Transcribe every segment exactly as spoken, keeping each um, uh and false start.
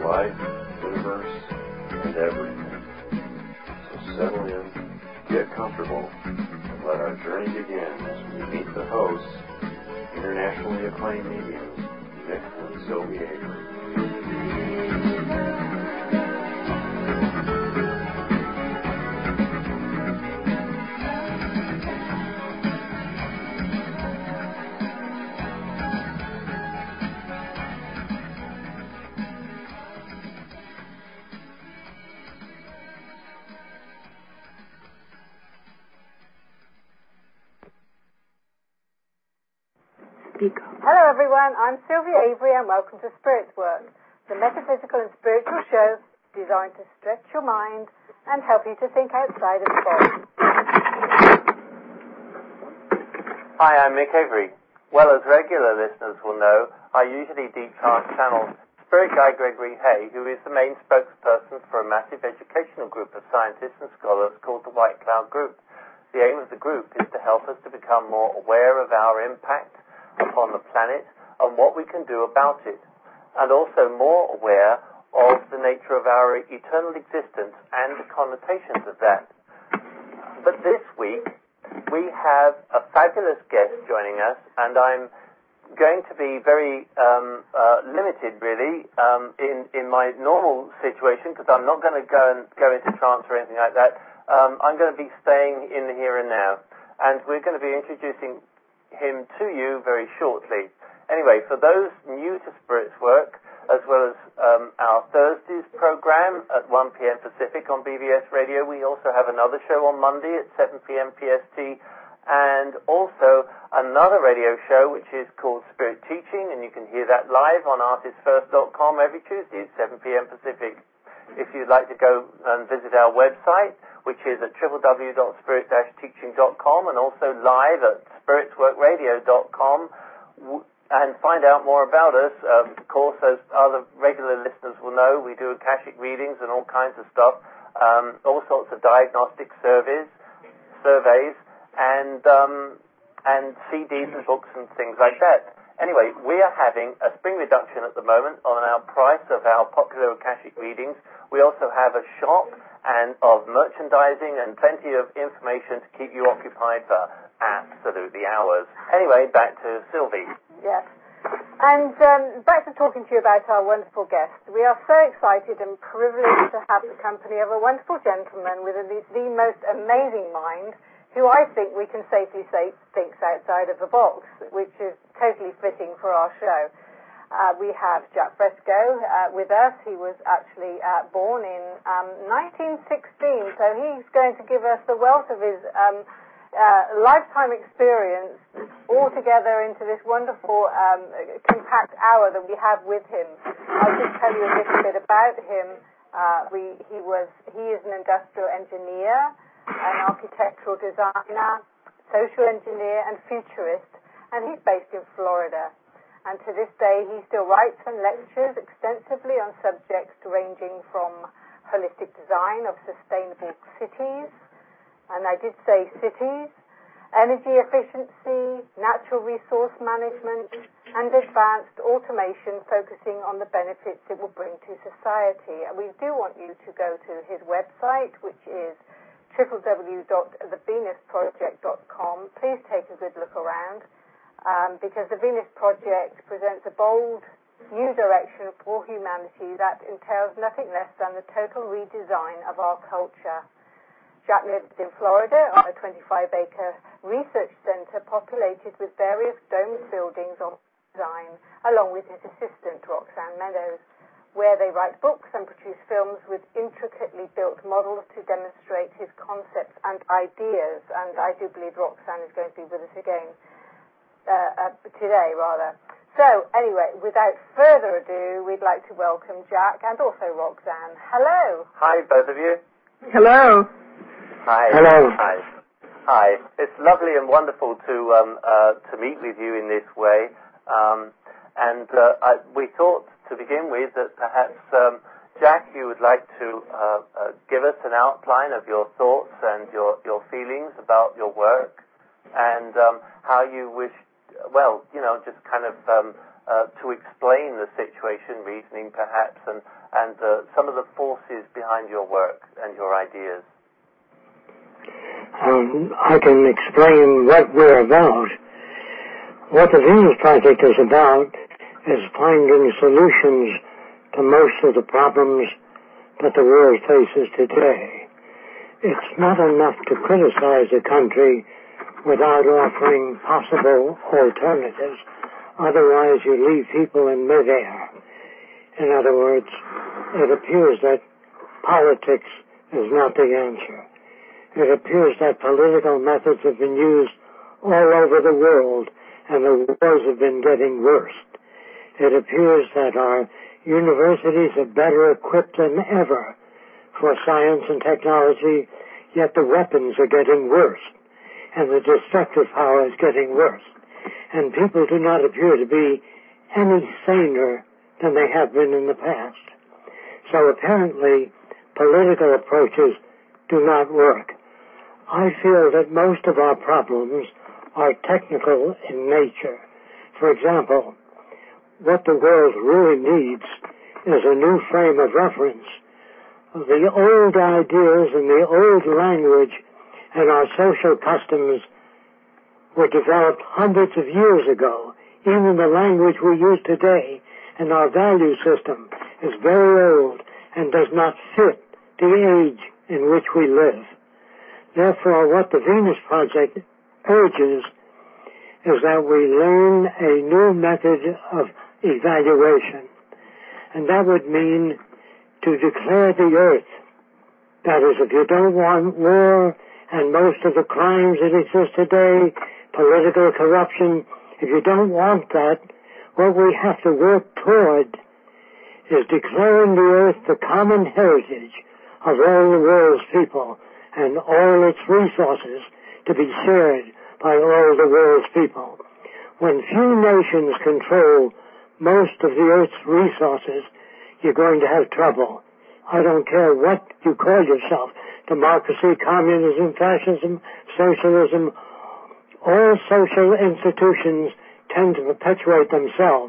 life, universe, and everything. So settle in, get comfortable, and let our journey begin as we meet the hosts, internationally acclaimed mediums, Mick and Sylvie Avery. Hello everyone, I'm Sylvie Avery and welcome to Spirits Work, the metaphysical and spiritual show designed to stretch your mind and help you to think outside of the box. Hi, I'm Mick Avery. Well, as regular listeners will know, I usually deep chart channel Spirit Guide Gregory Hay, who is the main spokesperson for a massive educational group of scientists and scholars called the White Cloud Group. The aim of the group is to help us to become more aware of our impact upon the planet and what we can do about it, and also more aware of the nature of our eternal existence and the connotations of that. But this week, we have a fabulous guest joining us, and I'm going to be very um, uh, limited, really, um, in, in my normal situation, because I'm not going to go and go into trance or anything like that. Um, I'm going to be staying in the here and now, and we're going to be introducing him to you very shortly. Anyway, for those new to Spirits Work, as well as um, our Thursdays program at one p.m. Pacific on B B S Radio, we also have another show on Monday at seven p.m. P S T, and also another radio show which is called Spirit Teaching, and you can hear that live on artist first dot com every Tuesday at seven p.m. Pacific. If you'd like to go and visit our website, which is at w w w dot spirit dash teaching dot com, and also live at spirits work radio dot com, and find out more about us. Um, of course, as other regular listeners will know, we do Akashic readings and all kinds of stuff, um, all sorts of diagnostic surveys, surveys, and um, and C Ds and books and things like that. Anyway, we are having a spring reduction at the moment on our price of our popular Akashic readings. We also have a shop and of merchandising and plenty of information to keep you occupied for absolutely hours. Anyway, back to Sylvie. Yes. And um, back to talking to you about our wonderful guest. We are so excited and privileged to have the company of a wonderful gentleman with a, the most amazing mind, who I think we can safely say thinks outside of the box, which is totally fitting for our show. Uh, we have Jack Fresco uh, with us. He was actually uh, born in um, nineteen sixteen, so he's going to give us the wealth of his um, uh, lifetime experience all together into this wonderful um, compact hour that we have with him. I'll just tell you a little bit about him. Uh, we, he was he is an industrial engineer, an architectural designer, social engineer, and futurist, and he's based in Florida. And to this day, he still writes and lectures extensively on subjects ranging from holistic design of sustainable cities, and I did say cities, energy efficiency, natural resource management, and advanced automation, focusing on the benefits it will bring to society. And we do want you to go to his website, which is w w w dot the venus project dot com. Please take a good look around. Um, because the Venus Project presents a bold new direction for humanity that entails nothing less than the total redesign of our culture. Jack lives in Florida on a twenty-five acre research center populated with various domed buildings of design, along with his assistant, Roxanne Meadows, where they write books and produce films with intricately built models to demonstrate his concepts and ideas. And I do believe Roxanne is going to be with us again. Uh, uh, today, rather. So, anyway, without further ado, we'd like to welcome Jack and also Roxanne. Hello. Hi, both of you. Hello. Hi. Hello. Hi. Hi. It's lovely and wonderful to um, uh, to meet with you in this way. Um, and uh, I, we thought to begin with that perhaps, um, Jack, you would like to uh, uh, give us an outline of your thoughts and your, your feelings about your work, and um, how you wish, well, you know, just kind of um, uh, to explain the situation, reasoning perhaps, and, and uh, some of the forces behind your work and your ideas? Um, I can explain what we're about. What the Venus Project is about is finding solutions to most of the problems that the world faces today. It's not enough to criticize a country without offering possible alternatives. Otherwise, you leave people in midair. In other words, it appears that politics is not the answer. It appears that political methods have been used all over the world, and the wars have been getting worse. It appears that our universities are better equipped than ever for science and technology, yet the weapons are getting worse, and the destructive power is getting worse. And people do not appear to be any saner than they have been in the past. So apparently, political approaches do not work. I feel that most of our problems are technical in nature. For example, what the world really needs is a new frame of reference. The old ideas and the old language and our social customs were developed hundreds of years ago. Even the language we use today and our value system is very old and does not fit the age in which we live. Therefore, what the Venus Project urges is that we learn a new method of evaluation. And that would mean to declare the earth. That is, if you don't want war and most of the crimes that exist today, political corruption, if you don't want that, what we have to work toward is declaring the earth the common heritage of all the world's people and all its resources to be shared by all the world's people. When few nations control most of the earth's resources, you're going to have trouble. I don't care what you call yourself, democracy, communism, fascism, socialism, all social institutions tend to perpetuate themselves.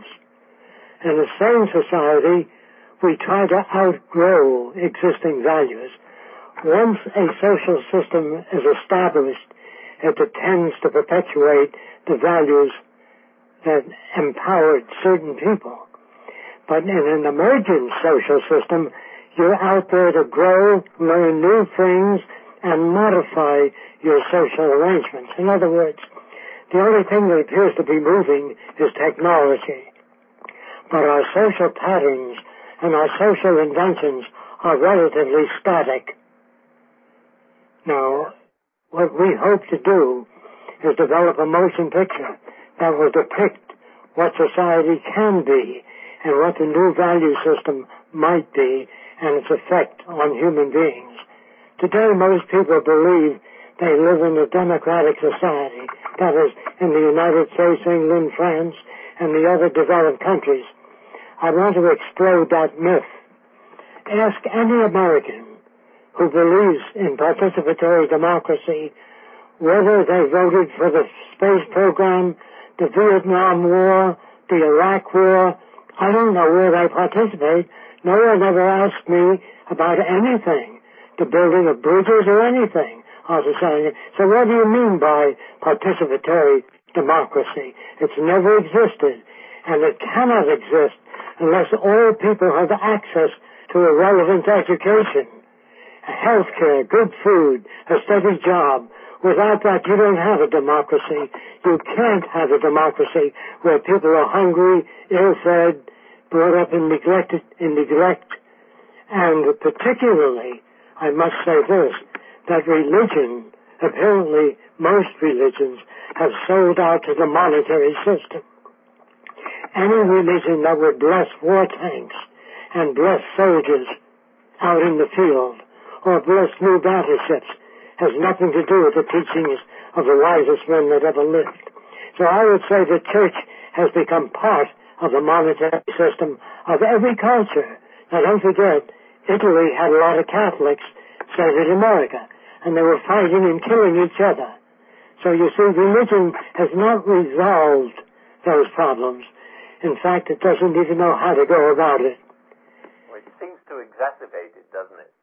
In a sane society, we try to outgrow existing values. Once a social system is established, it tends to perpetuate the values that empowered certain people. But in an emergent social system, you're out there to grow, learn new things, and modify your social arrangements. In other words, the only thing that appears to be moving is technology. But our social patterns and our social inventions are relatively static. Now, what we hope to do is develop a motion picture that will depict what society can be and what the new value system might be and its effect on human beings. Today, most people believe they live in a democratic society, that is, in the United States, England, France, and the other developed countries. I want to explode that myth. Ask any American who believes in participatory democracy whether they voted for the space program, the Vietnam War, the Iraq War. I don't know where they participate. No one ever asked me about anything, the building of bridges or anything. So what do you mean by participatory democracy? It's never existed, and it cannot exist unless all people have access to a relevant education, health care, good food, a steady job. Without that, you don't have a democracy. You can't have a democracy where people are hungry, ill-fed, brought up in neglect, in neglect. And particularly, I must say this, that religion, apparently most religions, have sold out to the monetary system. Any religion that would bless war tanks and bless soldiers out in the field or bless new battleships has nothing to do with the teachings of the wisest men that ever lived. So I would say the church has become part of the monetary system of every culture. Now don't forget, Italy had a lot of Catholics, so did America, and they were fighting and killing each other. So you see, religion has not resolved those problems. In fact, it doesn't even know how to go about it. Well, it seems to exacerbate it, doesn't it?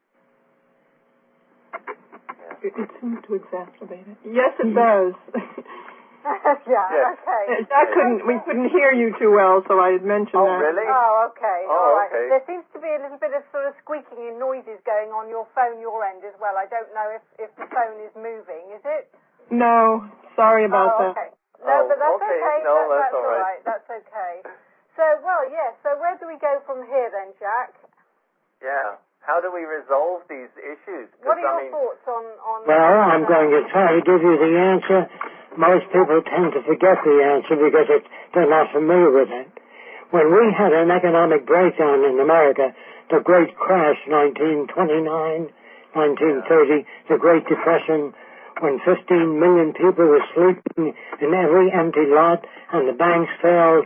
Yeah. It, it seems to exacerbate it. Yes, it does. yeah, yes. okay. I couldn't, we couldn't hear you too well, so I had mentioned oh, that. Oh, really? Oh, okay. Oh, All right. okay. There seems to be a little bit of sort of squeaking and noises going on your phone, your end as well. I don't know if, if the phone is moving, is it? No, sorry about oh, that. okay. No, oh, but that's okay. okay. No, that, that's, that's all all right. right. That's okay. So, well, yeah, so where do we go from here then, Jack? Yeah. How do we resolve these issues? What are your I mean, thoughts on, on... Well, I'm going to try to give you the answer. Most people tend to forget the answer because it, they're not familiar with it. When we had an economic breakdown in America, the Great Crash, nineteen twenty-nine, nineteen thirty, the Great Depression, when fifteen million people were sleeping in every empty lot and the banks failed,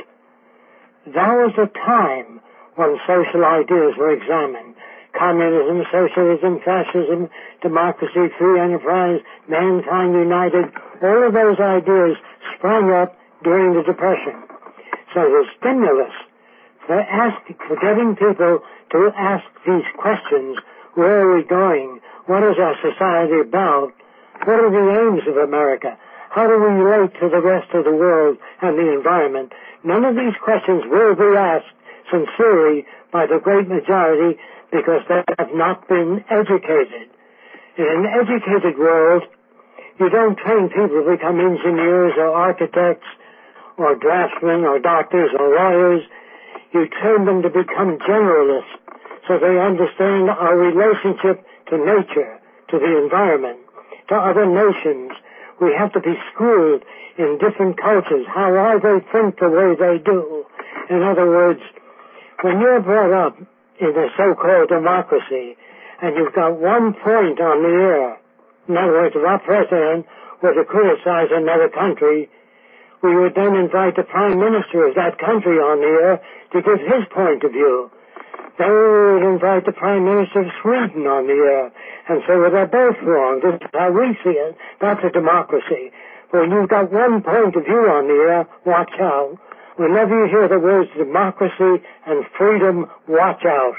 that was a time when social ideas were examined. Communism, socialism, fascism, democracy, free enterprise, mankind united, all of those ideas sprang up during the Depression. So the stimulus for asking, for getting people to ask these questions, where are we going? What is our society about? What are the aims of America? How do we relate to the rest of the world and the environment? None of these questions will be asked sincerely by the great majority because they have not been educated. In an educated world, you don't train people to become engineers or architects or draftsmen or doctors or lawyers. You train them to become generalists so they understand our relationship to nature, to the environment, to other nations. We have to be schooled in different cultures, how why they think the way they do. In other words, when you're brought up in a so-called democracy and you've got one point on the air, in other words, if our president were to criticize another country, we would then invite the prime minister of that country on the air to give his point of view. Then we would invite the prime minister of Sweden on the air and say, well, they're both wrong. This is how we see it. That's a democracy. When you've got one point of view on the air, watch out. Whenever you hear the words democracy and freedom, watch out.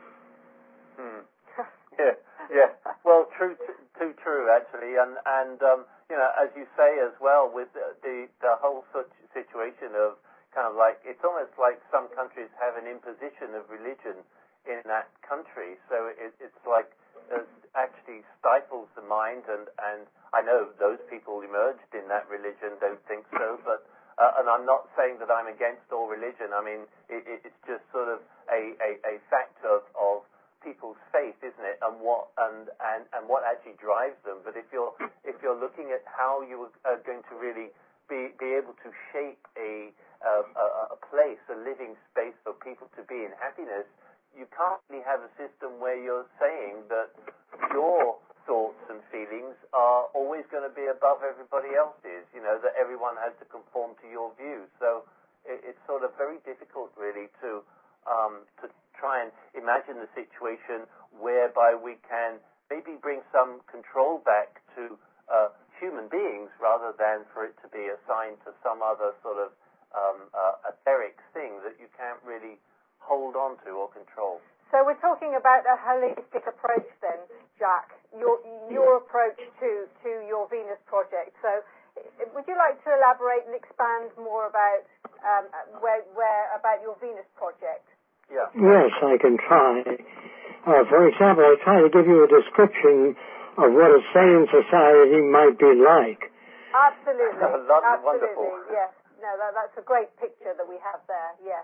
Hmm. Yeah, yeah. Well, true, t- too true, actually. And, and um, you know, as you say as well, with the, the, the whole such situation of kind of like, it's almost like some countries have an imposition of religion in that country. So it, it's like it actually stifles the mind. And, and I know those people emerged in that religion don't think so, but Uh, and I'm not saying that I'm against all religion. I mean, it, it, it's just sort of a, a, a fact of, of people's faith, isn't it? And what and, and, and what actually drives them. But if you're if you're looking at how you are going to really be be able to shape a a, a place, a living space for people to be in happiness, you can't really have a system where you're saying that your thoughts and feelings are always going to be above everybody else's, you know, that everyone has to conform to your views. So it, it's sort of very difficult, really, to um, to try and imagine the situation whereby we can maybe bring some control back to uh, human beings rather than for it to be assigned to some other sort of um, uh, etheric thing that you can't really hold on to or control. So we're talking about a holistic approach then, Jack, your your approach to, to your Venus project. So would you like to elaborate and expand more about um, where, where about your Venus project? Yeah. Yes, I can try. Uh, for example, I try to give you a description of what a sane society might be like. Absolutely. Lovely, Absolutely, wonderful. yes. No, that, that's a great picture that we have there, yes.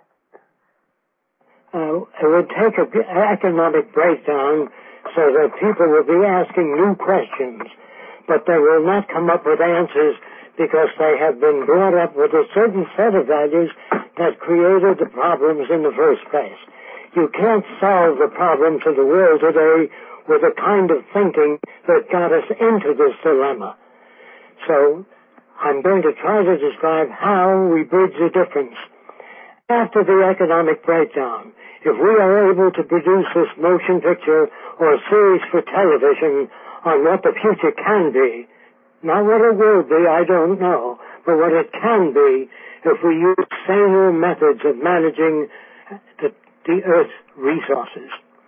Uh, it would take an economic breakdown so that people will be asking new questions, but they will not come up with answers because they have been brought up with a certain set of values that created the problems in the first place. You can't solve the problems of the world today with the kind of thinking that got us into this dilemma. So I'm going to try to describe how we bridge the difference. After the economic breakdown, if we are able to produce this motion picture or a series for television on what the future can be, not what it will be, I don't know, but what it can be, if we use saner methods of managing the, the Earth's resources.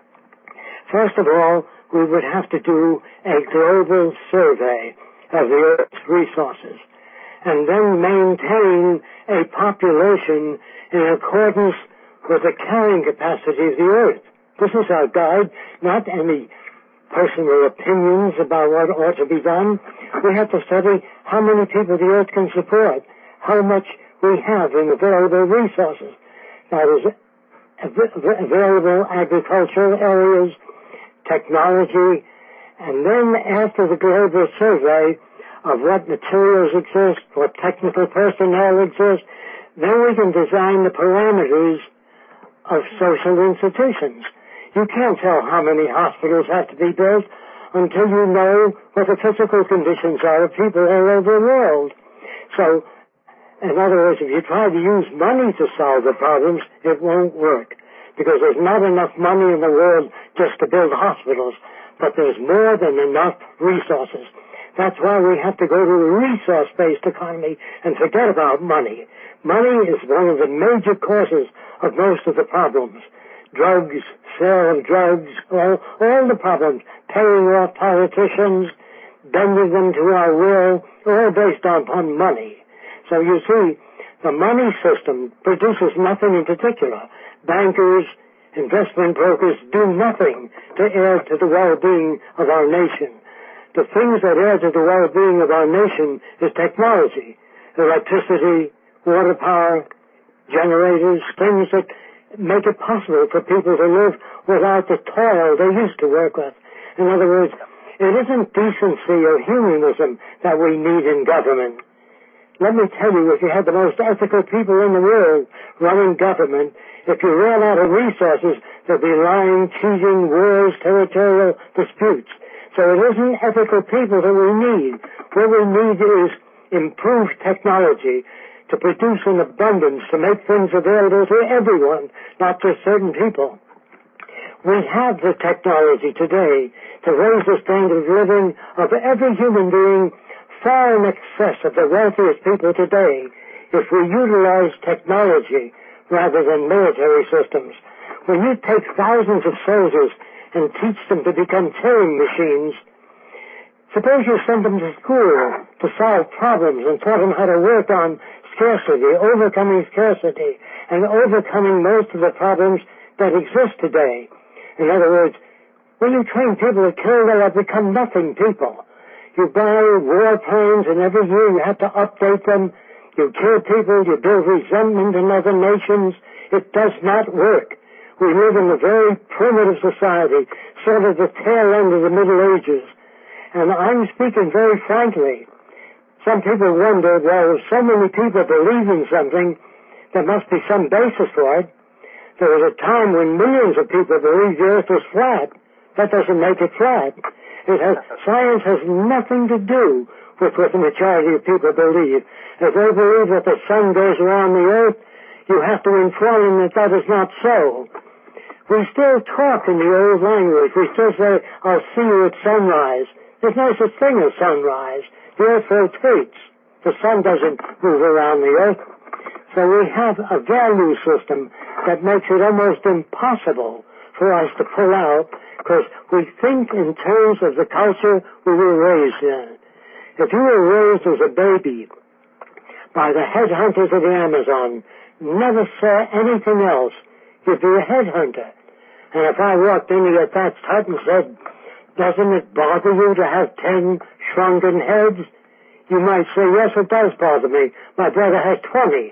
First of all, we would have to do a global survey of the Earth's resources, and then maintain a population in accordance with the carrying capacity of the Earth. This is our guide, not any personal opinions about what ought to be done. We have to study how many people the Earth can support, how much we have in available resources. That is, available agricultural areas, technology, and then after the global survey of what materials exist, what technical personnel exists, then we can design the parameters of social institutions. You can't tell how many hospitals have to be built until you know what the physical conditions are of people all over the world. So, in other words, if you try to use money to solve the problems, it won't work, because there's not enough money in the world just to build hospitals, but there's more than enough resources. That's why we have to go to a resource-based economy and forget about money. Money is one of the major causes of most of the problems. Drugs, sale of drugs, all, all the problems, paying off politicians, bending them to our will, all based upon money. So you see, the money system produces nothing in particular. Bankers, investment brokers do nothing to add to the well-being of our nation. The things that add to the well-being of our nation is technology, electricity, water power, generators, things that make it possible for people to live without the toil they used to work with. In other words, it isn't decency or humanism that we need in government. Let me tell you, if you had the most ethical people in the world running government, if you ran out of resources, there'd be lying, cheating, wars, territorial disputes. So it isn't ethical people that we need. What we need is improved technology to produce an abundance, to make things available to everyone, not just certain people. We have the technology today to raise the standard of living of every human being far in excess of the wealthiest people today if we utilize technology rather than military systems. When you take thousands of soldiers and teach them to become killing machines, suppose you send them to school to solve problems and taught them how to work on scarcity, overcoming scarcity, and overcoming most of the problems that exist today. In other words, when you train people to kill, they have become nothing people. You buy war planes, and every year you have to update them. You kill people, you build resentment in other nations. It does not work. We live in a very primitive society, sort of the tail end of the Middle Ages. And I'm speaking very frankly. Some people wonder, well, if so many people believe in something, there must be some basis for it. There was a time when millions of people believed the earth was flat. That doesn't make it flat. It has, science has nothing to do with what the majority of people believe. If they believe that the sun goes around the earth, you have to inform them that that is not so. We still talk in the old language. We still say, I'll see you at sunrise. There's no such thing as sunrise. The earth rotates. The sun doesn't move around the earth. So we have a value system that makes it almost impossible for us to pull out, because we think in terms of the culture we were raised in. If you were raised as a baby by the headhunters of the Amazon, never saw anything else, you'd be a headhunter. And if I walked into your thatched hut and said, doesn't it bother you to have ten shrunken heads? You might say, yes, it does bother me. My brother has twenty.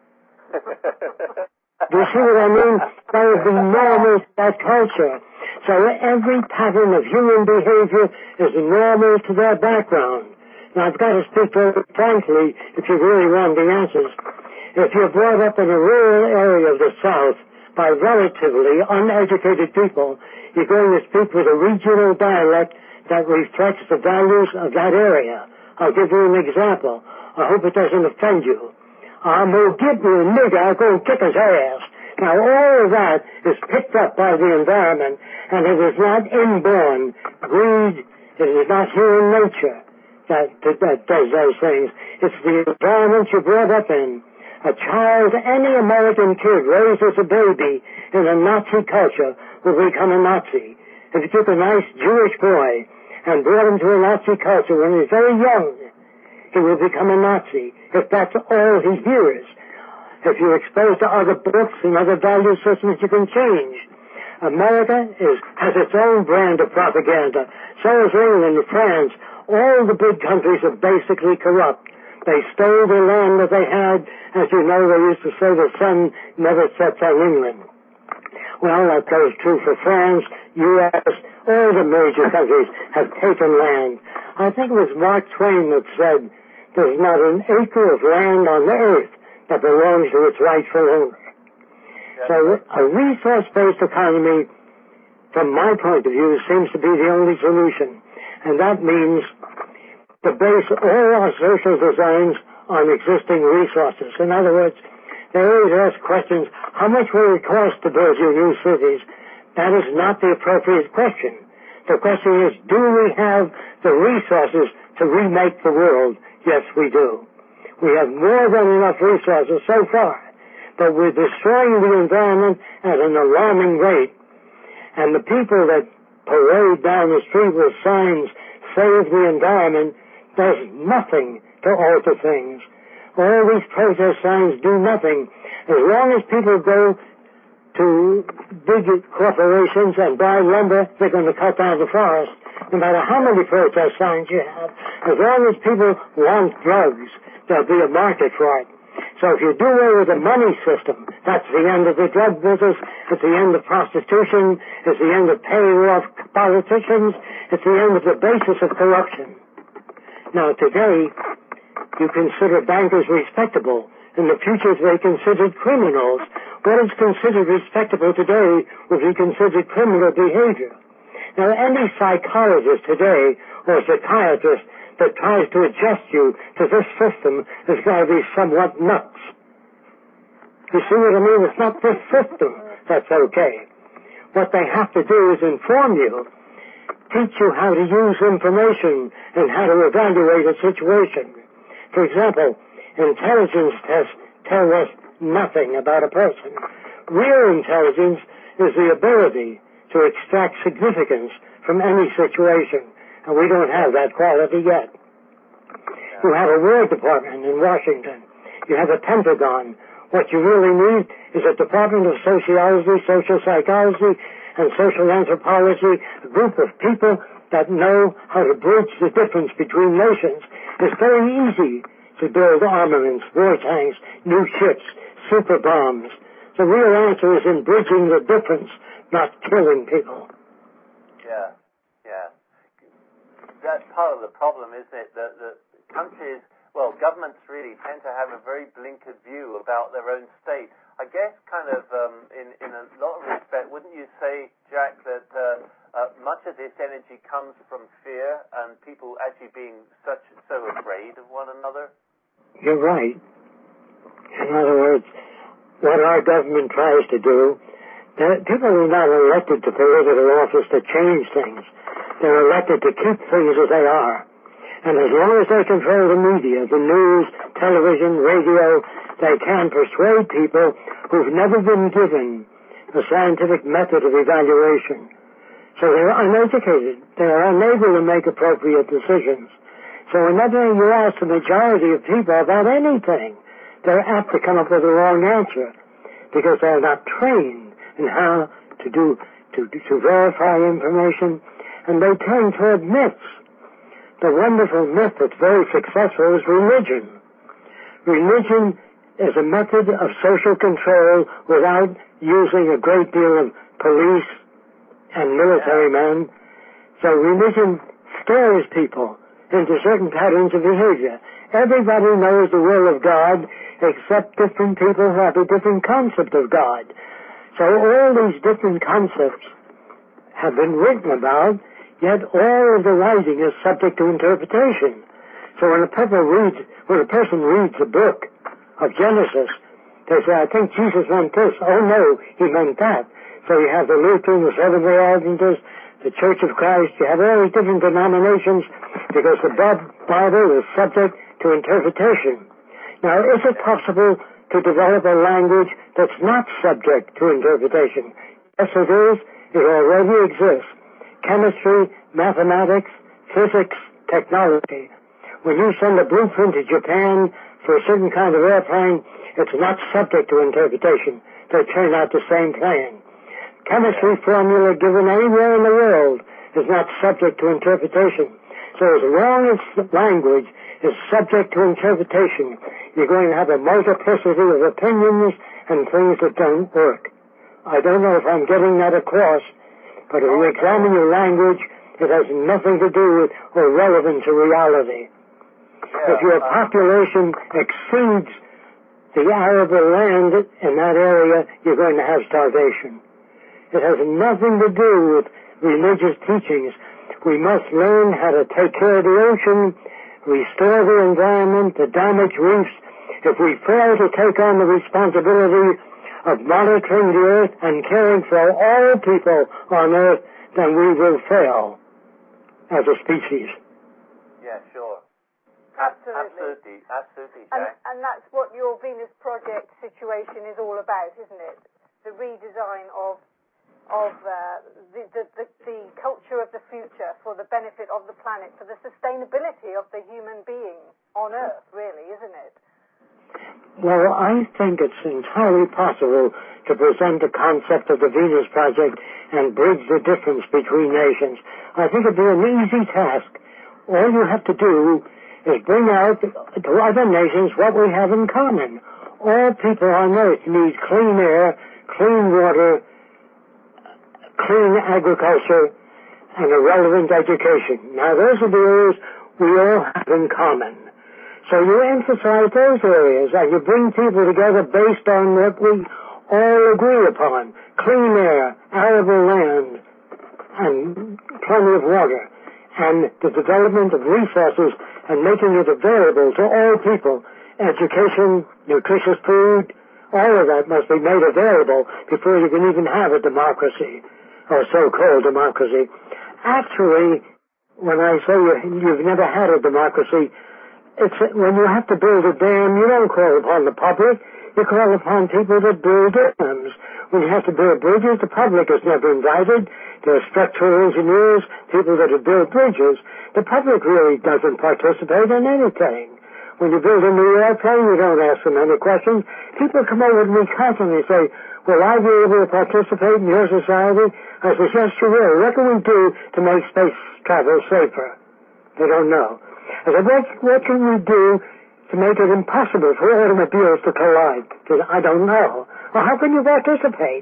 Do you see what I mean? That would be normal to that culture. So every pattern of human behavior is normal to their background. Now, I've got to speak very frankly if you really want the answers. If you're brought up in a rural area of the South by relatively uneducated people, you're going to speak with a regional dialect that reflects the values of that area. I'll give you an example. I hope it doesn't offend you. I'm going to give you a nigger, I'll go and kick his ass. Now, all of that is picked up by the environment, and it is not inborn. Greed, it is not human nature that, that, that does those things. It's the environment you're brought up in. A child, any American kid raised as a baby in a Nazi culture will become a Nazi. If you took a nice Jewish boy and brought him to a Nazi culture when he's very young, he will become a Nazi if that's all he hears. If you're exposed to other books and other value systems, you can change. America is, has its own brand of propaganda. So is England, France. All the big countries are basically corrupt. They stole the land that they had. As you know, they used to say the sun never sets on England. Well, that goes true for France, U S, all the major countries have taken land. I think it was Mark Twain that said, there's not an acre of land on the earth that belongs to its rightful owner. So a resource-based economy, from my point of view, seems to be the only solution. And that means to base all our social designs on existing resources. In other words, they always ask questions, how much will it cost to build your new cities? That is not the appropriate question. The question is, do we have the resources to remake the world? Yes, we do. We have more than enough resources so far, but we're destroying the environment at an alarming rate. And the people that parade down the street with signs, save the environment, does nothing to alter things. All these protest signs do nothing. As long as people go to big corporations and buy lumber, they're going to cut down the forest. No matter how many protest signs you have, as long as people want drugs, there'll be a market for it. So if you do away with the money system, that's the end of the drug business, it's the end of prostitution, it's the end of paying off politicians, it's the end of the basis of corruption. Now today, you consider bankers respectable. In the future, they considered criminals. What is considered respectable today would be considered criminal behavior. Now, any psychologist today or psychiatrist that tries to adjust you to this system is going to be somewhat nuts. You see what I mean? It's not this system that's okay. What they have to do is inform you, teach you how to use information and how to evaluate a situation. For example, intelligence tests tell us nothing about a person. Real intelligence is the ability to extract significance from any situation, and we don't have that quality yet. You have a War Department in Washington. You have a Pentagon. What you really need is a Department of Sociology, Social Psychology, and Social Anthropology, a group of people that know how to bridge the difference between nations. It's very easy to build armaments, war tanks, new ships, super bombs. The real answer is in bridging the difference, not killing people. Yeah, yeah. That's part of the problem, isn't it? That the countries, well, governments really tend to have a very blinkered view about their own state. I guess kind of um, in, in a lot of respect, wouldn't you say, Jack, that uh, uh, much of this energy comes from fear and people actually being such so afraid of one another? You're right. In other words, what our government tries to do, people are not elected to political office to change things. They're elected to keep things as they are. And as long as they control the media, the news, television, radio, they can persuade people who've never been given a scientific method of evaluation. So they're uneducated. They're unable to make appropriate decisions. So whenever you ask the majority of people about anything, they're apt to come up with the wrong answer because they're not trained in how to do to, to verify information, and they turn toward myths. The wonderful myth that's very successful is religion. Religion is a method of social control without using a great deal of police and military men. So religion scares people into certain patterns of behavior. Everybody knows the will of God, except different people who have a different concept of God. So all these different concepts have been written about, yet all of the writing is subject to interpretation. So when a person reads, when a person reads the book of Genesis, they say, I think Jesus meant this. Oh no, he meant that. So you have the Lutheran, the Seventh-day Adventists, the Church of Christ, you have all these different denominations because the Bible is subject to interpretation. Now, is it possible to develop a language that's not subject to interpretation. Yes, it is. It already exists. Chemistry, mathematics, physics, technology. When you send a blueprint to Japan for a certain kind of airplane, it's not subject to interpretation. They turn out the same plane. Chemistry formula given anywhere in the world is not subject to interpretation. So as long as language is subject to interpretation, you're going to have a multiplicity of opinions and things that don't work. I don't know if I'm getting that across, but if you examine your language, it has nothing to do with or relevant to reality. Yeah, if your population exceeds the arable land in that area, you're going to have starvation. It has nothing to do with religious teachings. We must learn how to take care of the ocean, restore the environment, the damaged reefs. If we fail to take on the responsibility of monitoring the earth and caring for all people on earth, then we will fail as a species. Yeah, sure. Absolutely. Absolutely, absolutely, And, Jack. and that's what your Venus Project situation is all about, isn't it? The redesign of of uh, the, the, the, the culture of the future for the benefit of the planet, for the sustainability of the human being on Earth, really, isn't it? Well, I think it's entirely possible to present the concept of the Venus Project and bridge the difference between nations. I think it'd be an easy task. All you have to do is bring out to other nations what we have in common. All people on Earth need clean air, clean water, clean agriculture, and a relevant education. Now, those are the areas we all have in common. So you emphasize those areas, and you bring people together based on what we all agree upon. Clean air, arable land, and plenty of water, and the development of resources and making it available to all people. Education, nutritious food, all of that must be made available before you can even have a democracy, or so-called democracy. Actually, when I say you, you've never had a democracy, it's when you have to build a dam, you don't call upon the public, you call upon people that build dams. When you have to build bridges, the public is never invited. There are structural engineers, people that have built bridges. The public really doesn't participate in anything. When you build a new airplane, you don't ask them any questions. People come over to me constantly and say, will I be able to participate in your society? I say, yes, you will. What can we do to make space travel safer? They don't know. I said, what, what can we do to make it impossible for automobiles to collide? Said, I don't know. Well, how can you participate?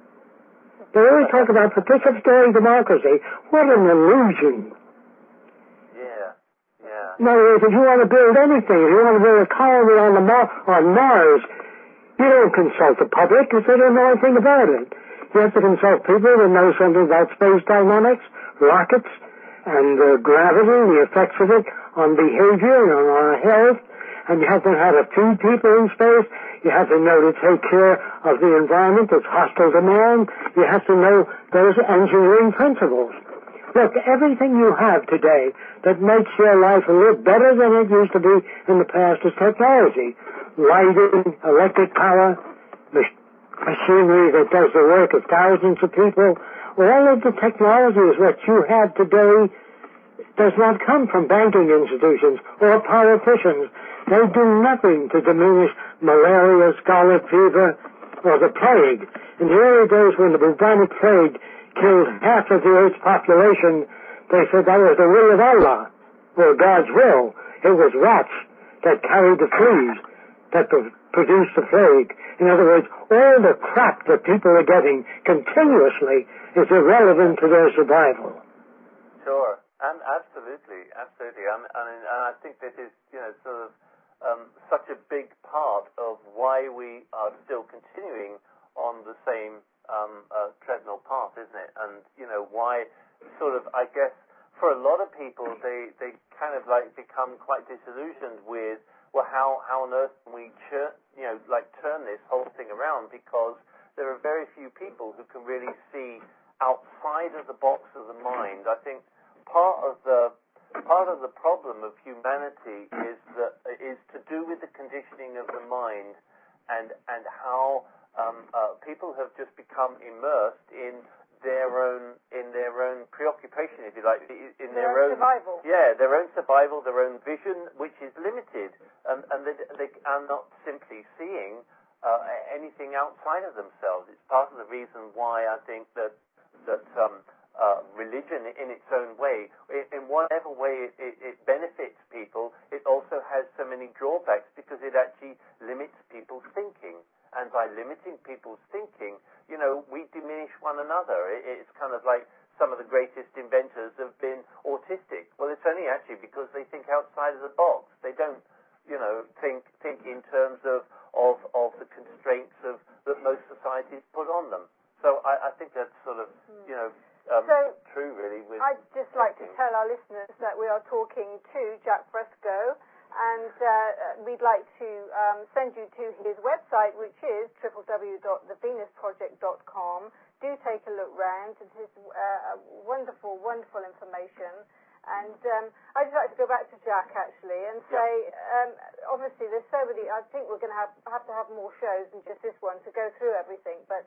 They always talk about participatory democracy. What an illusion. Yeah, yeah. In other words, if you want to build anything, if you want to build a colony on, the Mar- on Mars, you don't consult the public because they don't know anything about it. You have to consult people that know something about space dynamics, rockets, and uh, gravity, the effects of it on behavior and on our health. And you have to know how to feed people in space. You have to know to take care of the environment that's hostile to man. You have to know those engineering principles. Look, everything you have today that makes your life a little better than it used to be in the past is technology. Lighting, electric power, mach- machinery that does the work of thousands of people. All of the technologies that you have today does not come from banking institutions or politicians. They do nothing to diminish malaria, scarlet fever, or the plague. In the early days when the bubonic plague killed half of the Earth's population, they said that was the will of Allah, or God's will. It was rats that carried the fleas that produced the plague. In other words, all the crap that people are getting continuously is irrelevant to their survival. Sure, and absolutely, absolutely. I mean, and, and I think this is, you know, sort of um, such a big part of why we are still continuing on the same um, uh, treadmill path, isn't it? And, you know, why sort of, I guess, for a lot of people, they, they kind of like become quite disillusioned with, well, how, how on earth can we, chur- you know, like turn this whole thing around, because there are very few people who can really see outside of the box of the mind. I think part of the part of the problem of humanity is that is to do with the conditioning of the mind, and and how um, uh, people have just become immersed in their own in their own preoccupation, if you like, in their, their own, own survival. Yeah, their own survival, their own vision, which is limited, um, and they, they are not simply seeing uh, anything outside of themselves. It's part of the reason why I think that that um, uh, religion, in its own way, in whatever way it, it, it benefits people, it also has so many drawbacks because it actually limits people's thinking. And by limiting people's thinking, you know, we diminish one another. It, it's kind of like some of the greatest inventors have been autistic. Well, it's only actually because they think outside of the box. They don't, you know, think think in terms of of, of the constraints of that most societies put on them. So I, I think that's sort of, you know, um, so true, really. With I'd just like to tell our listeners that we are talking to Jack Fresco, and uh, we'd like to um, send you to his website, which is w w w dot the venus project dot com. Do take a look round. It is uh, wonderful, wonderful information. And um, I'd just like to go back to Jack, actually, and say, yeah. um, obviously, there's so many. I think we're going to have, have to have more shows than just this one to go through everything. But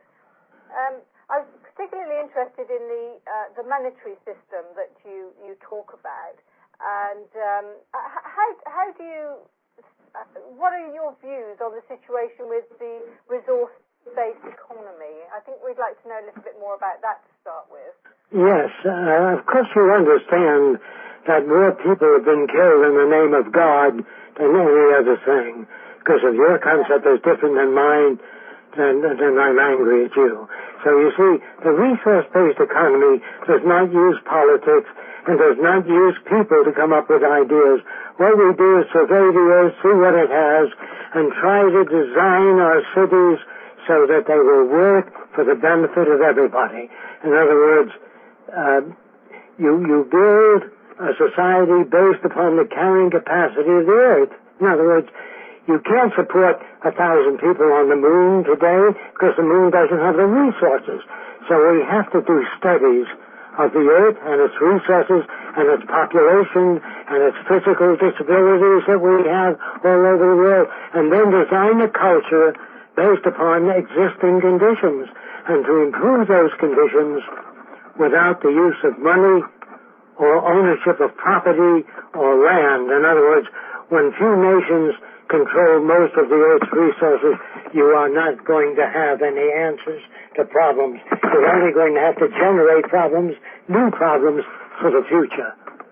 um, I was particularly interested in the uh, the monetary system that you, you talk about. And um, how how do you? Uh, what are your views on the situation with the resource-based economy? I think we'd like to know a little bit more about that to start with. Yes, uh, of course you understand that more people have been killed in the name of God than any other thing. Because if your concept is different than mine, then, then I'm angry at you. So you see, the resource-based economy does not use politics and does not use people to come up with ideas. What we do is survey the earth, see what it has, and try to design our cities so that they will work for the benefit of everybody. In other words, uh, you, you build a society based upon the carrying capacity of the earth. In other words, you can't support a thousand people on the moon today because the moon doesn't have the resources. So we have to do studies of the earth and its resources and its population and its physical disabilities that we have all over the world, and then design a culture based upon existing conditions, and to improve those conditions without the use of money or ownership of property or land. In other words, when few nations control most of the earth's resources, you are not going to have any answers to problems. You're only going to have to generate problems, new problems for the future.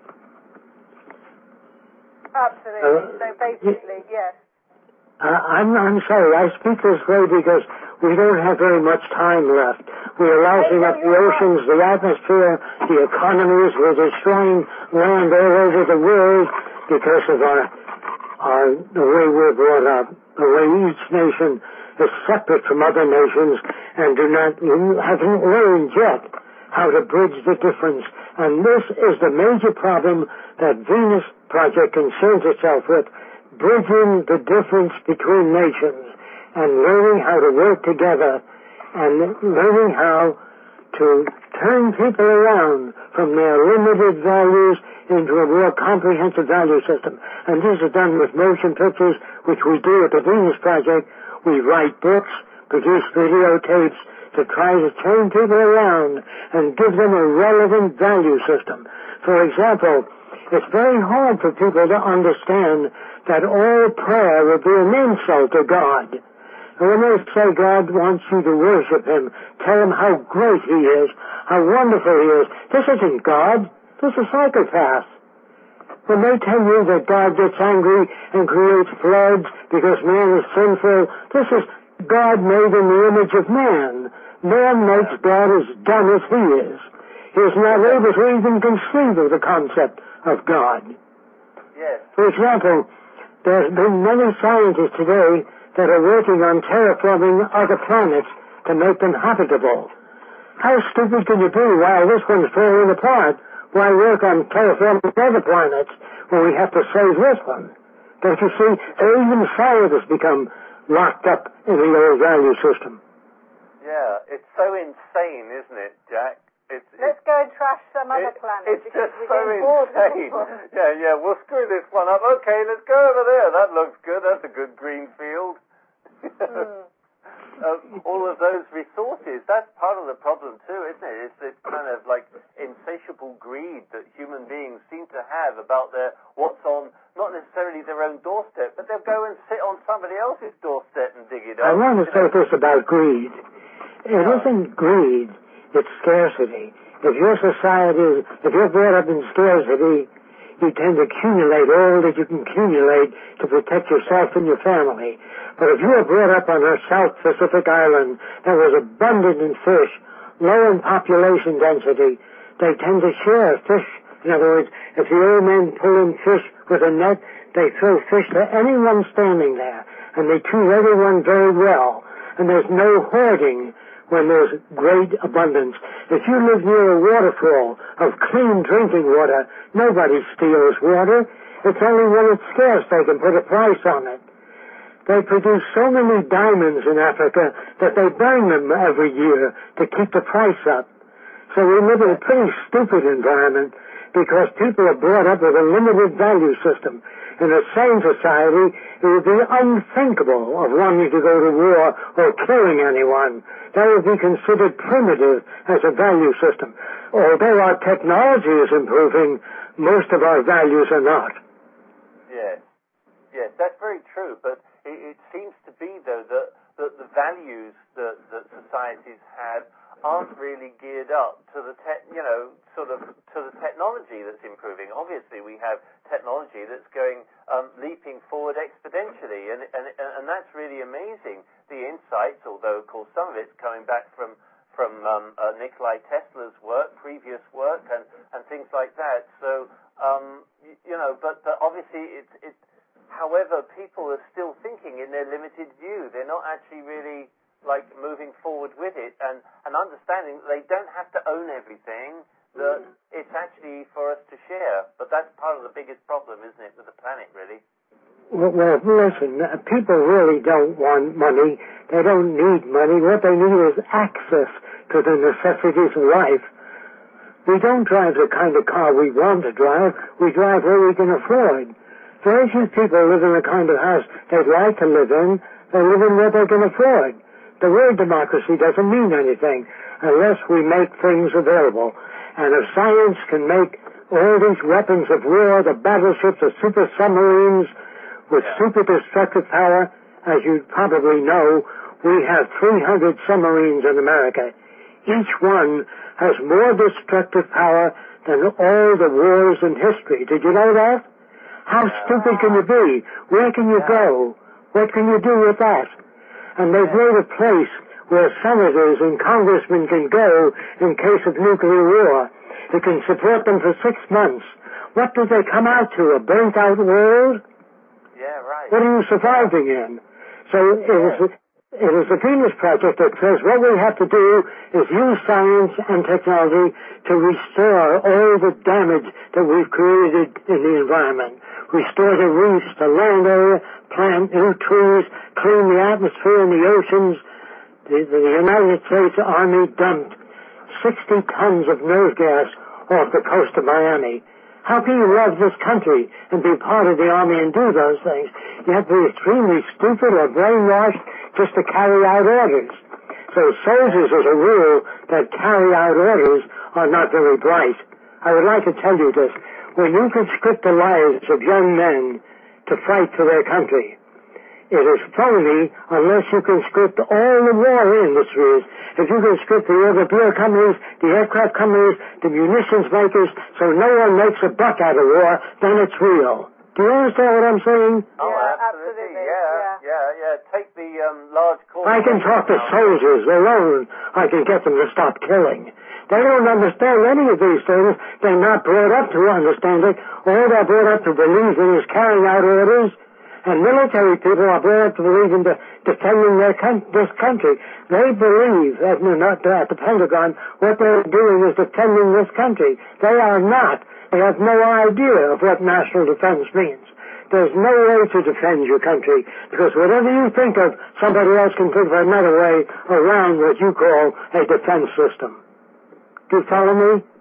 Absolutely. Uh, so basically, yes. Uh, I'm, I'm sorry, I speak this way because we don't have very much time left. We are lousing up the oceans, the atmosphere, the economies. We're destroying land all over the world because of our, our the way we're brought up, the way each nation is separate from other nations and do not haven't learned yet how to bridge the difference. And this is the major problem that Venus Project concerns itself with, bridging the difference between nations and learning how to work together and learning how to turn people around from their limited values into a more comprehensive value system. And this is done with motion pictures, which we do at the Venus Project. We write books, produce videotapes to try to turn people around and give them a relevant value system. For example, it's very hard for people to understand that all prayer would be an insult to God. And when they say God wants you to worship Him, tell Him how great He is, how wonderful He is, this isn't God. This is psychopath. When they tell you that God gets angry and creates floods because man is sinful, this is God made in the image of man. Man makes God as dumb as He is. He is not able to even conceive of the concept of God. Yes. For example, there's been many scientists today that are working on terraforming other planets to make them habitable. How stupid can you be while this one's falling apart? Why work on terraforming other planets when we have to save this one? Don't you see? Even scientists become locked up in the old value system. Yeah, it's so insane, isn't it, Jack? It's, Let's it's, go and trash some other it, planet. It's just so insane. insane. Yeah, yeah, we'll screw this one up. Okay, let's go over there. That looks good. That's a good green field. Mm. Uh, all of those resources, that's part of the problem too, isn't it? It's this kind of like insatiable greed that human beings seem to have about their what's on, not necessarily their own doorstep, but they'll go and sit on somebody else's doorstep and dig it up. I want to say know? this about greed. It Yeah. isn't greed, it's scarcity. If your society, if you're brought up in scarcity, you tend to accumulate all that you can accumulate to protect yourself and your family. But if you were brought up on a South Pacific island that was abundant in fish, low in population density, they tend to share fish. In other words, if the old men pull in fish with a net, they throw fish to anyone standing there, and they treat everyone very well. And there's no hoarding when there's great abundance. If you live near a waterfall of clean drinking water, nobody steals water. It's only when it's scarce they can put a price on it. They produce so many diamonds in Africa that they burn them every year to keep the price up. So we live in a pretty stupid environment because people are brought up with a limited value system. In a sane society, it would be unthinkable of wanting to go to war or killing anyone. That would be considered primitive as a value system. Although our technology is improving, most of our values are not. Yes, yes, that's very true. But it, it seems to be, though, that, that the values that, that societies have aren't really geared up to the, te- you know, sort of to the technology that's improving. Obviously, we have technology that's going um, leaping forward exponentially, and, and and that's really amazing. The insights, although of course some of it's coming back from from um, uh, Nikolai Tesla's work, previous work, and, and things like that. So um, you, you know, but but obviously it's it's. However, people are still thinking in their limited view. They're not actually really like moving forward with it, and, and understanding that they don't have to own everything, that it's actually for us to share. But that's part of the biggest problem, isn't it, with the planet, really? Well, well, listen, people really don't want money. They don't need money. What they need is access to the necessities of life. We don't drive the kind of car we want to drive. We drive what we can afford. Very few people live in the kind of house they'd like to live in. They live in what they can afford. The word democracy doesn't mean anything unless we make things available. And if science can make all these weapons of war, the battleships, the super submarines with Yeah. super destructive power, as you probably know, we have three hundred submarines in America. Each one has more destructive power than all the wars in history. Did you know that? How Yeah. stupid can you be? Where can you Yeah. go? What can you do with that? And they've made a place where senators and congressmen can go in case of nuclear war. It can support them for six months. What do they come out to, a burnt-out world? Yeah, right. What are you surviving in? So it is, it is the Venus Project that says what we have to do is use science and technology to restore all the damage that we've created in the environment. Restore the reefs, the land area, plant new trees, clean the atmosphere and the oceans. The, the United States Army dumped sixty tons of nerve gas off the coast of Miami. How can you love this country and be part of the Army and do those things? You have to be extremely stupid or brainwashed just to carry out orders. So soldiers, as a rule, that carry out orders are not very bright. I would like to tell you this. When you conscript the lives of young men to fight for their country, it is phony unless you conscript all the war industries. If you conscript the automobile companies, the aircraft companies, the munitions makers, so no one makes a buck out of war, then it's real. Do you understand what I'm saying? Oh, Yeah, absolutely. absolutely. Yeah, Yeah. yeah, yeah. Take the um, large I can talk to soldiers alone. I can get them to stop killing. They don't understand any of these things. They're not brought up to understand it. All they're brought up to believe in is carrying out orders. And military people are brought up to believe in de- defending their con- this country. They believe, at, not at the Pentagon, what they're doing is defending this country. They are not. They have no idea of what national defense means. There's no way to defend your country, because whatever you think of, somebody else can think of another way around what you call a defense system. Do you follow me?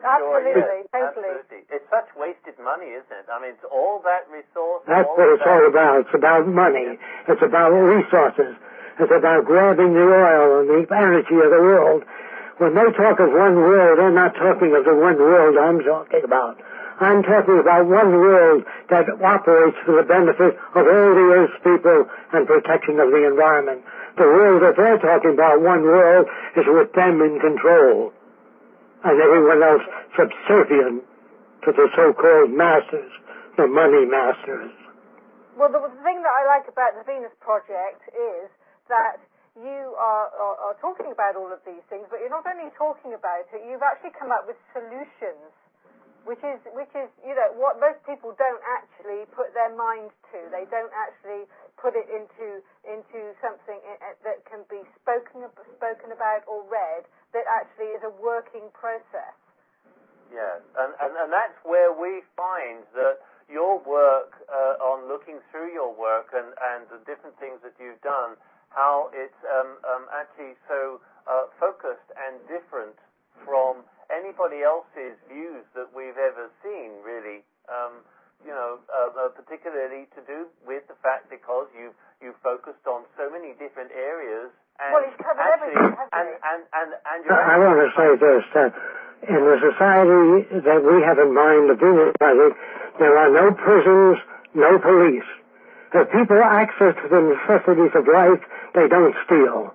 Absolutely, sure, yes, totally. Absolutely. It's such wasted money, isn't it? I mean, it's all that resource. That's all what it's that. all about. It's about money. Yeah. It's about resources. It's about grabbing the oil and the energy of the world. When they talk of one world, they're not talking of the one world I'm talking about. I'm talking about one world that operates for the benefit of all the Earth's people and protection of the environment. The world that they're talking about, one world, is with them in control, and everyone else subservient to the so-called masters, the money masters. Well, the, the thing that I like about the Venus Project is that you are, are, are talking about all of these things, but you're not only talking about it, you've actually come up with solutions, which is, which is, you know, what most people don't actually put their mind to. They don't actually put it into into something that can be spoken spoken about or read, that actually is a working process. Yes, and, and, and that's where we find that your work uh, on looking through your work and, and the different things that you've done, how it's um, um, actually so uh, focused and different from anybody else's views that we've ever seen, really. Um, you know, uh, uh, particularly to do with the fact because you've you've focused on so many different areas. And well, he's covered actually, everything, hasn't and, he? and, and, and you're I want to say this, that in the society that we have in mind, the Venus Project, there are no prisons, no police. If people access to the necessities of life, they don't steal.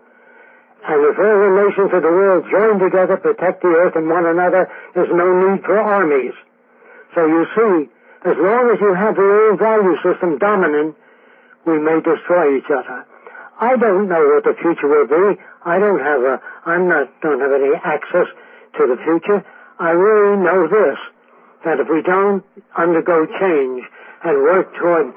And if all the nations of the world join together, protect the earth and one another, there's no need for armies. So you see, as long as you have the old value system dominant, we may destroy each other. I don't know what the future will be. I don't have a, I'm not, don't have any access to the future. I really know this, that if we don't undergo change and work toward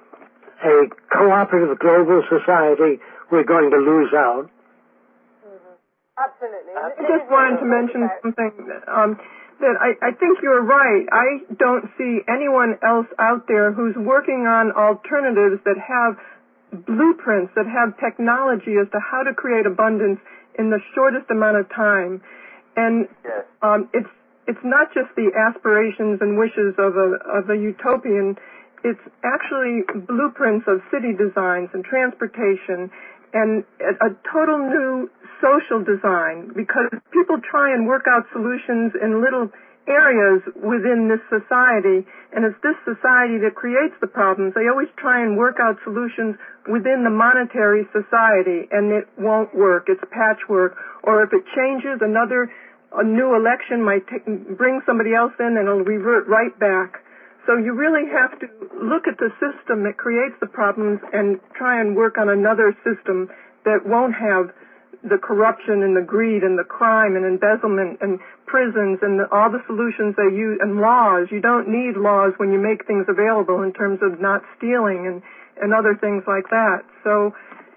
a cooperative global society, we're going to lose out. Mm-hmm. Absolutely. I just wanted to mention something um, that I, I think you're right. I don't see anyone else out there who's working on alternatives that have blueprints, that have technology as to how to create abundance in the shortest amount of time. And yes. um, it's it's not just the aspirations and wishes of a of a utopian. It's actually blueprints of city designs and transportation and a, a total new social design, because people try and work out solutions in little areas within this society, and it's this society that creates the problems. They always try and work out solutions within the monetary society, and it won't work. It's patchwork. Or if it changes, another a new election might take, bring somebody else in, and it'll revert right back. So you really have to look at the system that creates the problems and try and work on another system that won't have the corruption and the greed and the crime and embezzlement and prisons and the, all the solutions they use, and laws. You don't need laws when you make things available in terms of not stealing and, and other things like that. So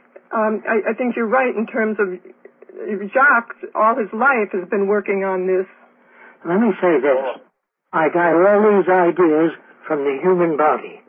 um, I, I think you're right in terms of Jacques, all his life, has been working on this. Let me say this. I got all these ideas from the human body.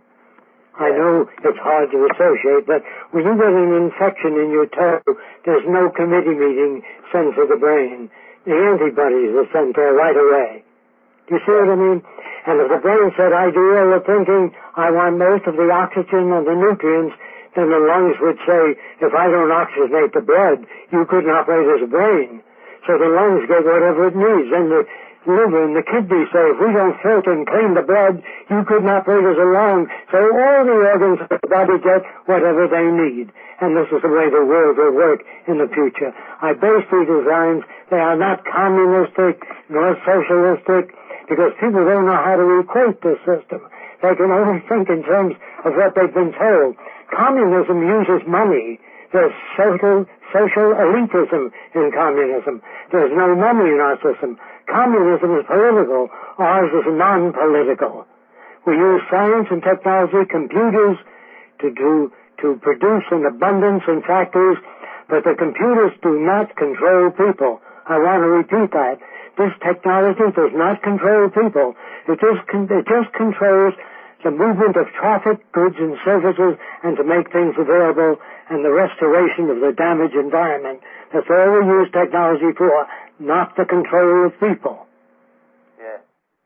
I know it's hard to associate, but when you get an infection in your toe, there's no committee meeting sent to the brain. The antibodies are sent there right away. Do you see what I mean? And if the brain said, I do all the thinking, I want most of the oxygen and the nutrients, then the lungs would say, if I don't oxygenate the blood, you couldn't operate as a brain. So the lungs get whatever it needs. And the liver and the kidney say, if we don't filter and clean the blood, you couldn't operate as a lung. So all the organs of the body get whatever they need. And this is the way the world will work in the future. I base these designs. They are not communistic nor socialistic, because people don't know how to equate this system. They can only think in terms of what they've been told. Communism uses money. There's social, social elitism in communism. There's no money in our system. Communism is political. Ours is non-political. We use science and technology, computers, to do, to produce an abundance in factories, but the computers do not control people. I want to repeat that. This technology does not control people. It just, con- it just controls the movement of traffic, goods, and services, and to make things available, and the restoration of the damaged environment. That's all we use technology for, not the control of people.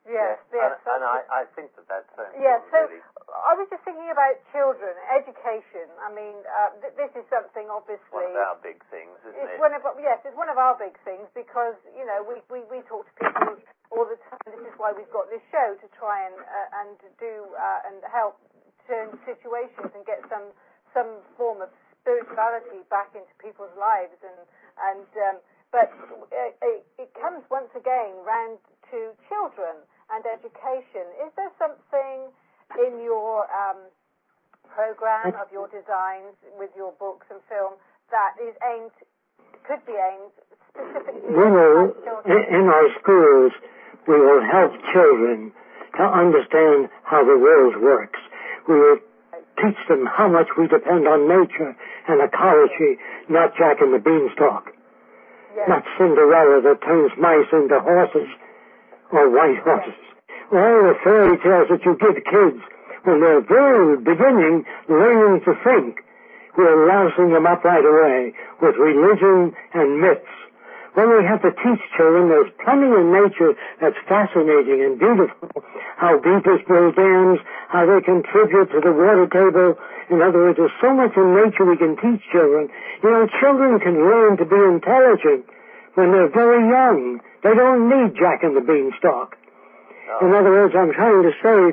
Yes, yes. And, and I, I think that that's so important, yes, so really. I was just thinking about children, education. I mean, uh, th- this is something obviously... One of our big things, isn't it's it? One of, yes, it's one of our big things because, you know, we, we, we talk to people all the time. This is why we've got this show, to try and uh, and do uh, and help turn situations and get some some form of spirituality back into people's lives. And, and um, but it, it, it comes once again round to children and education. Is there something in your um, program of your designs with your books and film that is aimed, could be aimed specifically we will, at children? in our schools, we will help children to understand how the world works. We will teach them how much we depend on nature and ecology, not Jack and the Beanstalk. Yes. Not Cinderella that turns mice into horses or white horses. All the fairy tales that you give kids when they're very beginning learning to think, we're lousing them up right away with religion and myths. When we have to teach children, there's plenty in nature that's fascinating and beautiful. How beavers build dams, how they contribute to the water table. In other words, there's so much in nature we can teach children. You know, children can learn to be intelligent when they're very young. They don't need Jack and the Beanstalk. No. In other words, I'm trying to say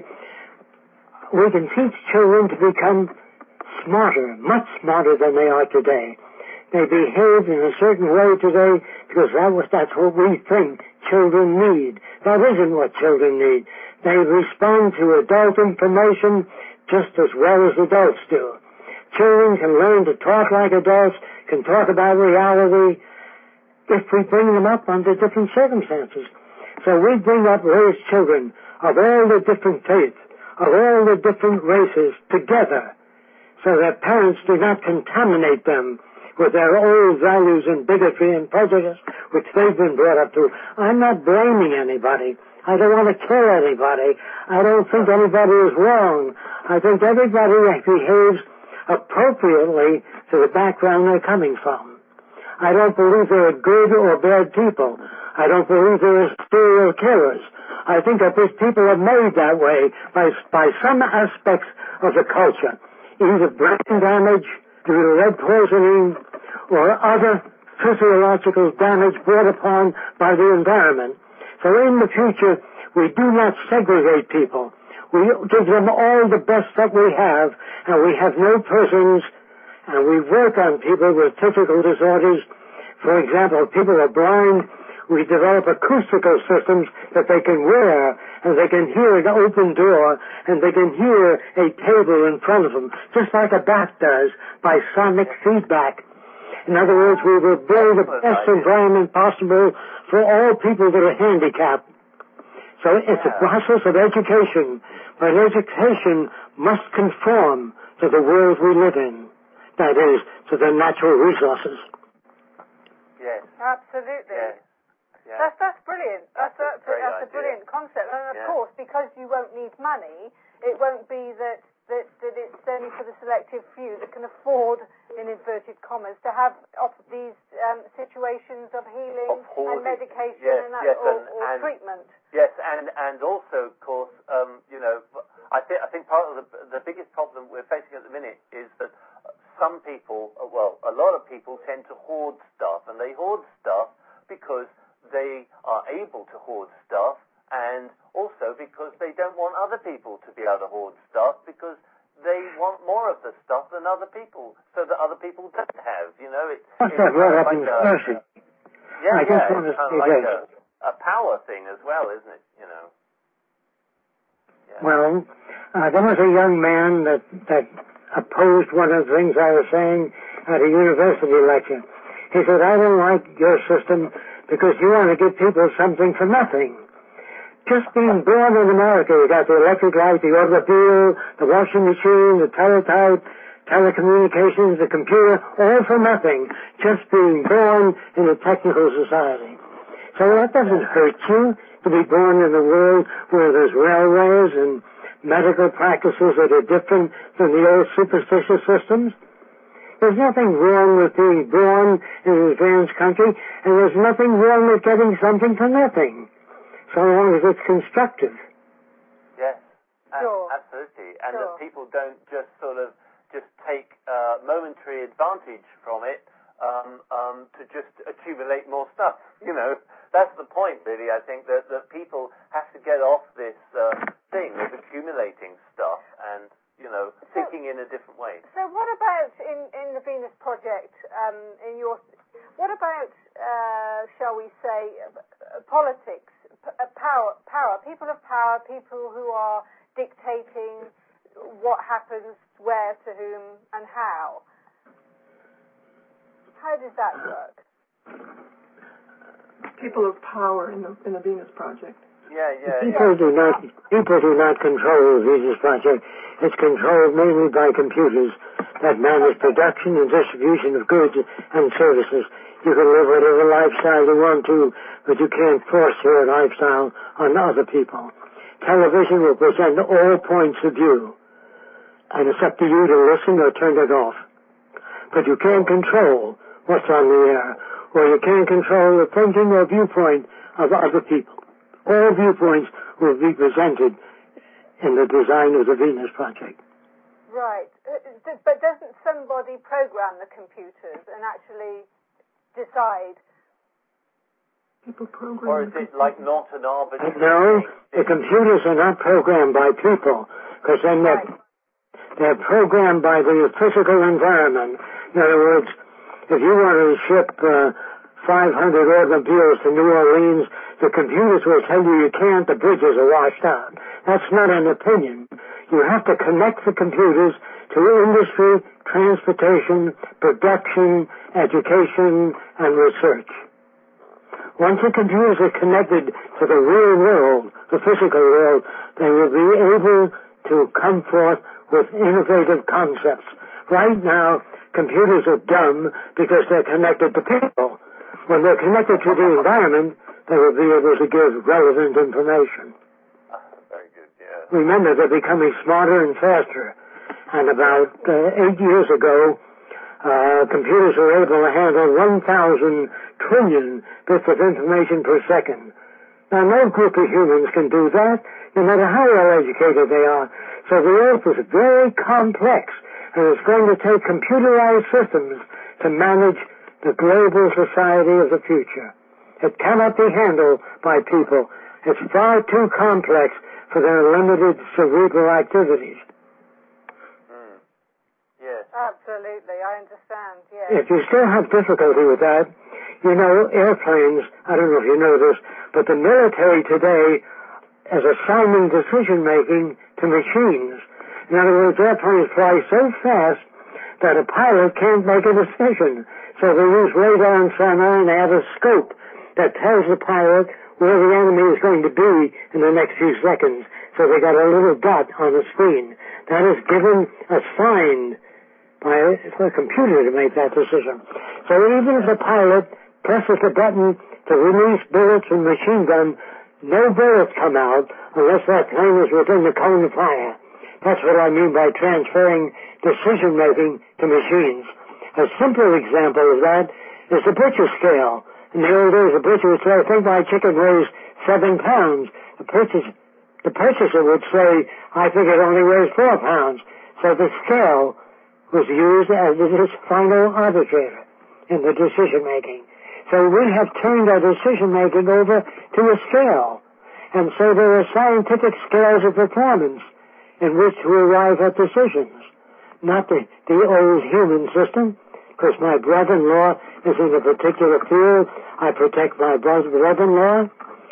we can teach children to become smarter, much smarter than they are today. They behave in a certain way today because that was, that's what we think children need. That isn't what children need. They respond to adult information just as well as adults do. Children can learn to talk like adults, can talk about reality if we bring them up under different circumstances. So we bring up, raise children of all the different faiths, of all the different races together so that parents do not contaminate them with their old values and bigotry and prejudice, which they've been brought up to. I'm not blaming anybody. I don't want to kill anybody. I don't think anybody is wrong. I think everybody behaves appropriately to the background they're coming from. I don't believe there are good or bad people. I don't believe there are serial killers. I think that these people are made that way by, by some aspects of the culture, either brain damage due to lead poisoning or other physiological damage brought upon by the environment. So in the future, we do not segregate people. We give them all the best that we have, and we have no prisons, and we work on people with physical disorders. For example, if people are blind, we develop acoustical systems that they can wear, and they can hear an open door, and they can hear a table in front of them, just like a bat does, by sonic feedback. In other words, we will build the best environment possible for all people that are handicapped. So it's a process of education, but education must conform to the world we live in, that is, to the natural resources. Yes. Absolutely. Yes. Yeah. That's, that's brilliant. That's, That's, that's, a, that's a brilliant concept. And of yeah. course, because you won't need money, it won't be that, that, that it's only for the selective few that can afford, in inverted commas, to have of these um, situations of healing of and medication yes, and, that, yes, or, and, or and, treatment. Yes, and, and also, of course, um, you know, I, th- I think part of the, the biggest problem we're facing at the minute is that some people, well, a lot of people tend to hoard stuff, and they hoard stuff because they are able to hoard stuff, and also because they don't want other people to be able to hoard stuff, because they want more of the stuff than other people, so that other people don't have. You know, it, What's it's that kind right of up like in a, Percy? yeah, I yeah, just want to it's kind of say like this. a, a power thing as well, isn't it? You know. Yeah. Well, uh, there was a young man that, that opposed one of the things I was saying at a university lecture. He said, I don't like your system because you want to give people something for nothing. Just being born in America, you got the electric light, the automobile, the washing machine, the teletype, telecommunications, the computer, all for nothing. Just being born in a technical society. So that doesn't hurt you to be born in a world where there's railways and medical practices that are different than the old superstitious systems. There's nothing wrong with being born in an advanced country, and there's nothing wrong with getting something for nothing. So so long as it's constructive. Yes, Sure. absolutely. And Sure. that people don't just sort of just take uh, momentary advantage from it um, um, to just accumulate more stuff. You know, that's the point, really. I think that, that people have to get off this uh, thing of accumulating stuff and, you know, thinking in a different way. So what about in, in the Venus Project, um, in your, what about, uh, shall we say, uh, politics, p- uh, power, power, people of power, people who are dictating what happens where, to whom, and how? How does that work? People of power in the in the Venus Project. Yeah, yeah. People yeah. do not people do not control the Venus Project. It's controlled mainly by computers that manage production and distribution of goods and services. You can live whatever lifestyle you want to, but you can't force your lifestyle on other people. Television will present all points of view, and it's up to you to listen or turn it off. But you can't control what's on the air, or you can't control the thinking or viewpoint of other people. All viewpoints will be presented in the design of the Venus Project. Right. Uh, But doesn't somebody program the computers and actually decide? People program. Or is it like not an arbitrary No, thing? the computers are not programmed by people, because then they're, they're programmed by the physical environment. In other words, if you want to ship uh, five hundred automobiles to New Orleans, the computers will tell you you can't, the bridges are washed out. That's not an opinion. You have to connect the computers to industry, transportation, production, education, and research. Once the computers are connected to the real world, the physical world, they will be able to come forth with innovative concepts. Right now, computers are dumb because they're connected to people. When they're connected to the environment, they will be able to give relevant information. Very good, yeah. Remember, they're becoming smarter and faster. And about uh, eight years ago, uh, computers were able to handle one thousand trillion bits of information per second. Now, no group of humans can do that, no matter how well educated they are. So the Earth is very complex, and it's going to take computerized systems to manage the global society of the future. It cannot be handled by people. It's far too complex for their limited cerebral activities. Mm. Yes. Absolutely, I understand, yes. If you still have difficulty with that, you know, airplanes, I don't know if you know this, but the military today is assigning decision-making to machines. In other words, airplanes fly so fast that a pilot can't make a decision. So they use radar and sonar and add a scope that tells the pilot where the enemy is going to be in the next few seconds. So they got a little dot on the screen. That is given, assigned by a, for a computer to make that decision. So even if the pilot presses the button to release bullets from the machine gun, no bullets come out unless that plane is within the cone of fire. That's what I mean by transferring decision-making to machines. A simple example of that is the butcher scale. In the old days, the butcher would say, I think my chicken weighs seven pounds. The purchaser, the purchaser would say, I think it only weighs four pounds. So the scale was used as its final arbitrator in the decision-making. So we have turned our decision-making over to a scale. And so there are scientific scales of performance in which to arrive at decisions. Not the, the old human system, because my brother-in-law is in a particular field. I protect my brother-in-law.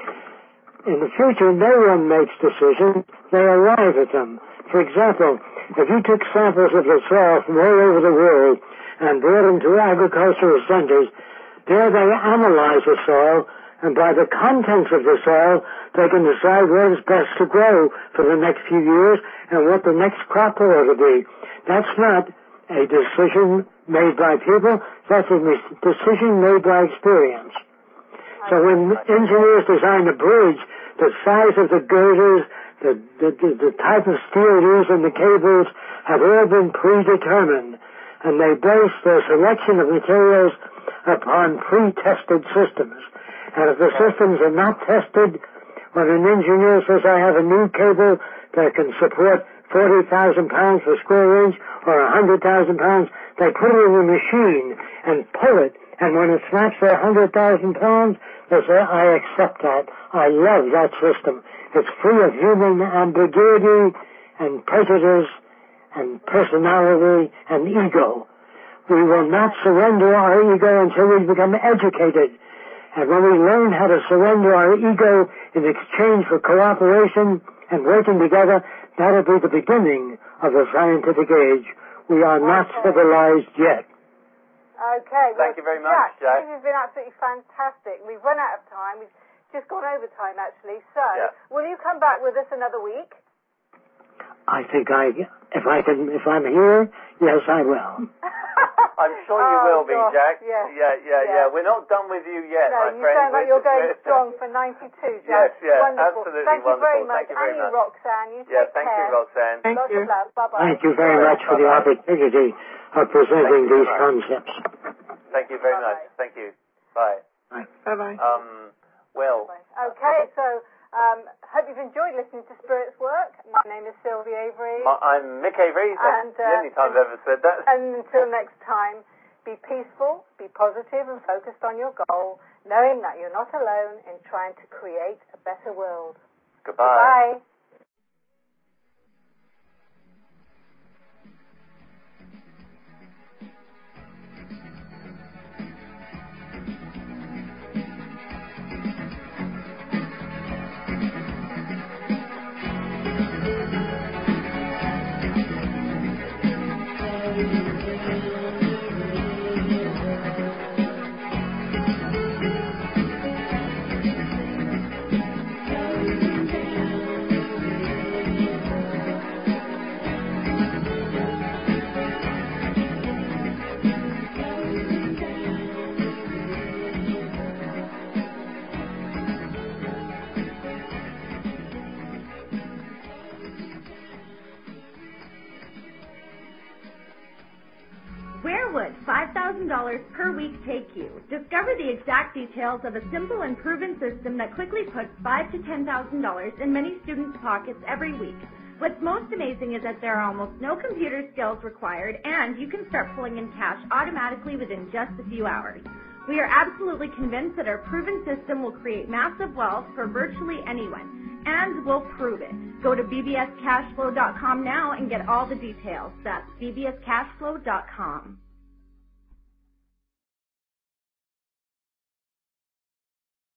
In the future, no one makes decisions. They arrive at them. For example, if you took samples of the soil from all over the world and brought them to agricultural centers, there they analyze the soil, and by the contents of the soil, they can decide what is best to grow for the next few years and what the next crop ought to be. That's not a decision made by people. That's a decision made by experience. So when engineers design a bridge, the size of the girders, the, the, the, the type of steel used in the cables have all been predetermined, and they base their selection of materials upon pre-tested systems. And if the systems are not tested, When an engineer says I have a new cable that can support forty thousand pounds per square inch or one hundred thousand pounds, they put it in a machine and pull it, and when it snaps their one hundred thousand pounds, they say, I accept that. I love that system. It's free of human ambiguity and prejudice and personality and ego. We will not surrender our ego until we become educated. And when we learn how to surrender our ego in exchange for cooperation and working together, that'll be the beginning of the scientific age. We are not Okay. civilized yet. Okay. Well, Thank you very much, Jack. This has been absolutely fantastic. We've run out of time. We've just gone over time, actually. So, Yeah. will you come back with us another week? I think I, if I can, if I'm here, yes, I will. I'm sure you Oh, will be, gosh, Jack. yes, Yeah, yeah, yes. yeah. We're not done with you yet, No, my you friend. sound like We're you're just- going we're- strong for ninety-two, Yes, Jack. yes, Wonderful. absolutely Thank you very wonderful. much. Thank you very and you, much. Roxanne. You Yeah, take thank care. you, Roxanne. Thank Lots you. of love. Bye-bye. Thank you very much for the Bye-bye. opportunity of presenting Thank you very these much. concepts. Thank you very Bye-bye. much. Thank you. Bye. Bye-bye. Um, well, Okay, so um, hope you've enjoyed listening to Spirit's work. My name is Sylvia Avery. my, I'm Mick Avery. That's And, the uh, only time I've ever said that. And until next time, be peaceful, be positive and focused on your goal, knowing that you're not alone in trying to create a better world. Goodbye. Bye. Where would five thousand dollars per week take you? Discover the exact details of a simple and proven system that quickly puts five thousand to ten thousand dollars in many students' pockets every week. What's most amazing is that there are almost no computer skills required, and you can start pulling in cash automatically within just a few hours. We are absolutely convinced that our proven system will create massive wealth for virtually anyone, and we'll prove it. Go to b b s cash flow dot com now and get all the details. That's b b s cash flow dot com.